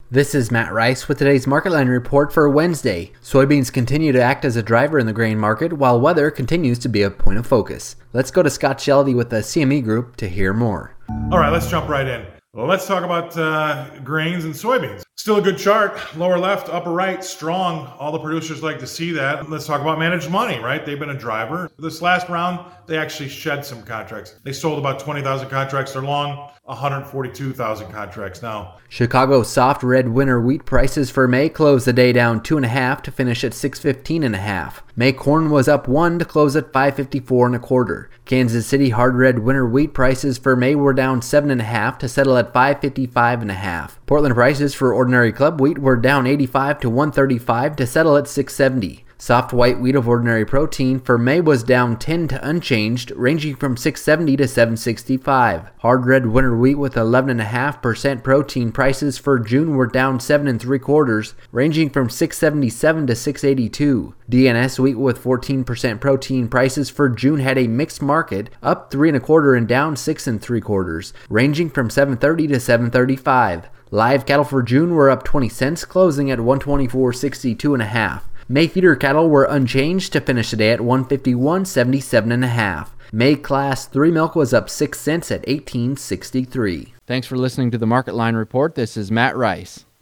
This is Matt Rice with today's Market Line report for Wednesday. Soybeans continue to act as a driver in the grain market while weather continues to be a point of focus. Let's go to Scott Sheldy with the CME Group to hear more. All right, let's jump right in. Well, let's talk about grains and soybeans. Still a good chart. Lower left, upper right, strong. All the producers like to see that. Let's talk about managed money, right? They've been a driver. This last round, they actually shed some contracts. They sold about 20,000 contracts. They're long 142,000 contracts now. Chicago soft red winter wheat prices for May closed the day down 2.5 to finish at 615.5. May corn was up 1 to close at 554.25. Kansas City hard red winter wheat prices for May were down 7.5 to settle at 555.5. Portland prices for ordinary club wheat were down 85 to 135 to settle at 670. Soft white wheat of ordinary protein for May was down 10 to unchanged, ranging from 670 to 765. Hard red winter wheat with 11.5% protein prices for June were down 7 3/4, ranging from 677 to 682. DNS wheat with 14% protein prices for June had a mixed market, up 3 1/4 and down 6 3/4, ranging from 730 to 735. Live cattle for June were up 20 cents, closing at 124.62.5. May feeder cattle were unchanged to finish the day at 151.77.5. May class 3 milk was up 6 cents at 18.63. Thanks for listening to the Market Line report. This is Matt Rice.